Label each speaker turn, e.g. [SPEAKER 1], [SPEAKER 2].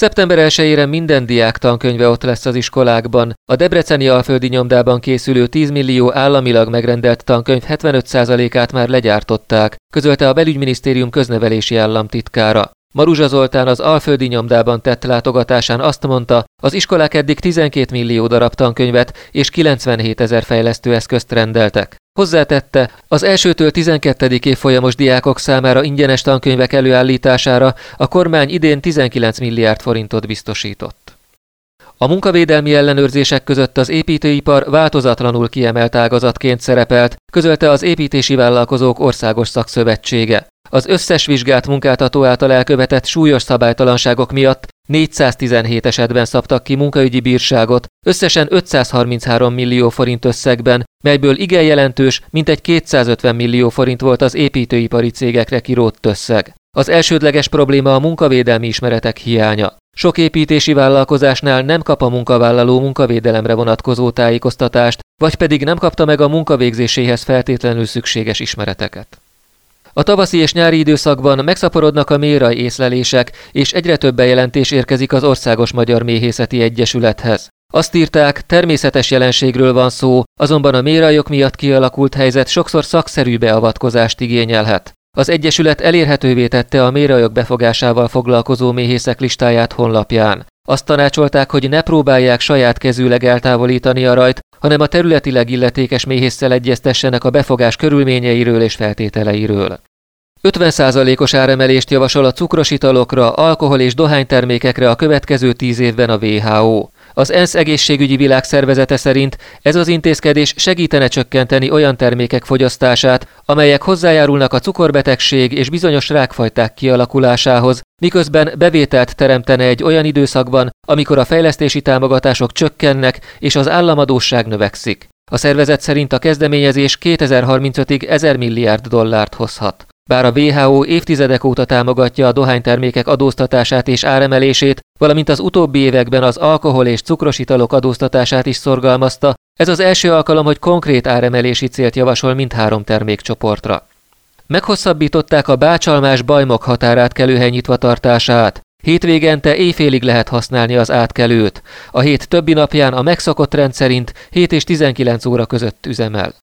[SPEAKER 1] Szeptember 1-ére minden diák tankönyve ott lesz az iskolákban. A debreceni Alföldi Nyomdában készülő 10 millió államilag megrendelt tankönyv 75%-át már legyártották, közölte a Belügyminisztérium köznevelési államtitkára. Maruzsa Zoltán az Alföldi Nyomdában tett látogatásán azt mondta, az iskolák eddig 12 millió darab tankönyvet és 97 000 fejlesztőeszközt rendeltek. Hozzátette, az 1-től 12. évfolyamos diákok számára ingyenes tankönyvek előállítására a kormány idén 19 milliárd forintot biztosított. A munkavédelmi ellenőrzések között az építőipar változatlanul kiemelt ágazatként szerepelt, közölte az Építési Vállalkozók Országos Szakszövetsége. Az összes vizsgált munkáltató által elkövetett súlyos szabálytalanságok miatt 417 esetben szabtak ki munkaügyi bírságot, összesen 533 millió forint összegben, melyből igen jelentős, mintegy 250 millió forint volt az építőipari cégekre kirótt összeg. Az elsődleges probléma a munkavédelmi ismeretek hiánya. Sok építési vállalkozásnál nem kap a munkavállaló munkavédelemre vonatkozó tájékoztatást, vagy pedig nem kapta meg a munkavégzéséhez feltétlenül szükséges ismereteket. A tavaszi és nyári időszakban megszaporodnak a méhraj észlelések, és egyre több bejelentés érkezik az Országos Magyar Méhészeti Egyesülethez. Azt írták, természetes jelenségről van szó, azonban a méhrajok miatt kialakult helyzet sokszor szakszerű beavatkozást igényelhet. Az Egyesület elérhetővé tette a méhrajok befogásával foglalkozó méhészek listáját honlapján. Azt tanácsolták, hogy ne próbálják saját kezűleg eltávolítani a rajt, hanem a területileg illetékes méhésszel egyeztessenek a befogás körülményeiről és feltételeiről. 50%-os áremelést javasol a cukros italokra, alkohol- és dohánytermékekre a következő 10 évben a WHO. Az ENSZ egészségügyi világszervezete szerint ez az intézkedés segítene csökkenteni olyan termékek fogyasztását, amelyek hozzájárulnak a cukorbetegség és bizonyos rákfajták kialakulásához, miközben bevételt teremtene egy olyan időszakban, amikor a fejlesztési támogatások csökkennek és az államadósság növekszik. A szervezet szerint a kezdeményezés 2035-ig 1000 milliárd dollárt hozhat. Bár a WHO évtizedek óta támogatja a dohánytermékek adóztatását és áremelését, valamint az utóbbi években az alkohol- és cukros italok adóztatását is szorgalmazta, ez az első alkalom, hogy konkrét áremelési célt javasol mindhárom termékcsoportra. Meghosszabbították a Bácsalmás-Bajmok határátkelőhely nyitvatartását. Hétvégente éjfélig lehet használni az átkelőt. A hét többi napján a megszokott rend szerint 7 és 19 óra között üzemel.